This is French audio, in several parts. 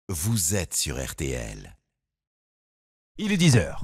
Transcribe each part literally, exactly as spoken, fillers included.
vous êtes sur R T L. Il est dix heures.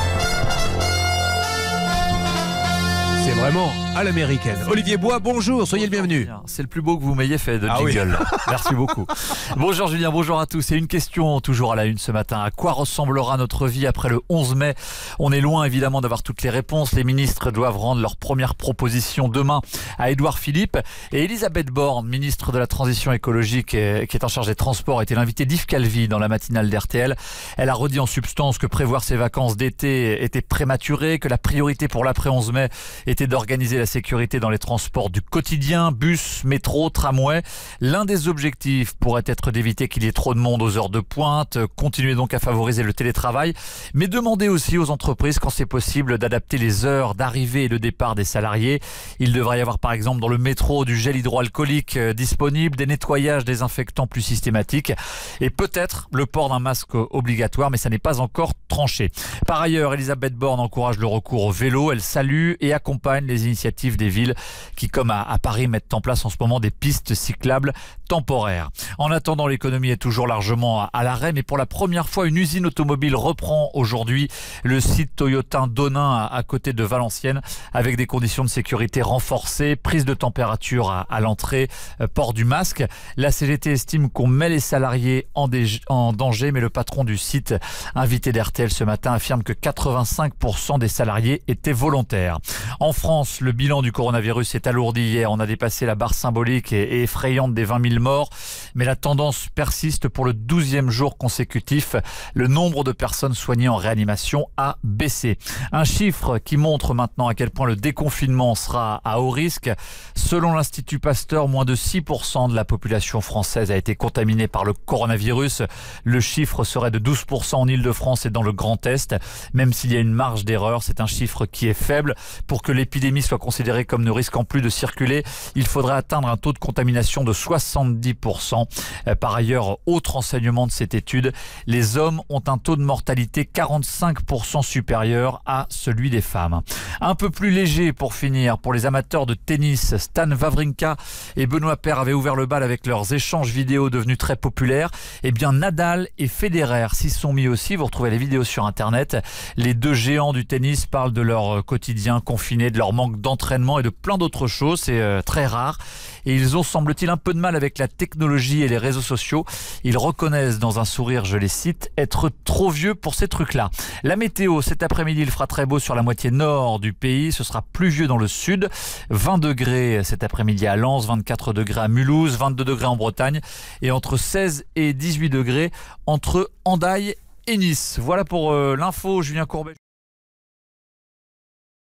C'est vraiment à l'américaine. Olivier Bois, bonjour, soyez le bienvenu. C'est le plus beau que vous m'ayez fait de Ah jingle. oui. Merci beaucoup. Bonjour Julien, bonjour à tous. Et une question toujours à la une ce matin. À quoi ressemblera notre vie après le onze mai? On est loin évidemment d'avoir toutes les réponses. Les ministres doivent rendre leurs premières propositions demain à Édouard Philippe. Et Elisabeth Borne, ministre de la Transition écologique qui est en charge des transports, était l'invitée d'Yves Calvi dans la matinale d'R T L. Elle a redit en substance que prévoir ses vacances d'été était prématuré, que la priorité pour l'après onze mai était d'organiser la sécurité dans les transports du quotidien, bus, métro, tramway. L'un des objectifs pourrait être d'éviter qu'il y ait trop de monde aux heures de pointe, continuer donc à favoriser le télétravail, mais demander aussi aux entreprises, quand c'est possible, d'adapter les heures d'arrivée et de départ des salariés. Il devrait y avoir par exemple dans le métro du gel hydroalcoolique disponible, des nettoyages désinfectants plus systématiques et peut-être le port d'un masque obligatoire, mais ça n'est pas encore tranché. Par ailleurs, Elisabeth Borne encourage le recours au vélo. Elle salue et accompagne les initiatives des villes qui, comme à, à Paris, mettent en place en ce moment des pistes cyclables temporaires. En attendant, l'économie est toujours largement à, à l'arrêt, mais pour la première fois, une usine automobile reprend aujourd'hui le site Toyota d'Onin à, à côté de Valenciennes, avec des conditions de sécurité renforcées, prise de température à, à l'entrée, euh, port du masque. La C G T estime qu'on met les salariés en, dé- en danger, mais le patron du site, invité d'R T L ce matin, affirme que quatre-vingt-cinq pour cent des salariés étaient volontaires. En France, le bilan du coronavirus est alourdi hier. On a dépassé la barre symbolique et, et effrayante des vingt mille morts. Mais la tendance persiste pour le douzième jour consécutif. Le nombre de personnes soignées en réanimation a baissé. Un chiffre qui montre maintenant à quel point le déconfinement sera à haut risque. Selon l'Institut Pasteur, moins de six pour cent de la population française a été contaminée par le coronavirus. Le chiffre serait de douze pour cent en Île-de-France et dans le Grand Est. Même s'il y a une marge d'erreur, c'est un chiffre qui est faible. Pour que l'épidémie soit considérée comme ne risquant plus de circuler, il faudrait atteindre un taux de contamination de soixante-dix pour cent. Par ailleurs, autre enseignement de cette étude, les hommes ont un taux de mortalité quarante-cinq pour cent supérieur à celui des femmes. Un peu plus léger pour finir, pour les amateurs de tennis, Stan Wawrinka et Benoît Paire avaient ouvert le bal avec leurs échanges vidéo devenus très populaires. Eh bien, Nadal et Federer s'y sont mis aussi. Vous retrouvez les vidéos sur Internet. Les deux géants du tennis parlent de leur quotidien confiné, de leur manque d'entraînement et de plein d'autres choses. C'est euh, très rare. Et ils ont, semble-t-il, un peu de mal avec la technologie et les réseaux sociaux. Ils reconnaissent dans un sourire, je les cite, être trop vieux pour ces trucs-là. La météo, cet après-midi, il fera très beau sur la moitié nord du pays. Ce sera pluvieux dans le sud. vingt degrés cet après-midi à Lens, vingt-quatre degrés à Mulhouse, vingt-deux degrés en Bretagne et entre seize et dix-huit degrés entre Hendaye et Nice. Voilà pour euh, l'info, Julien Courbet.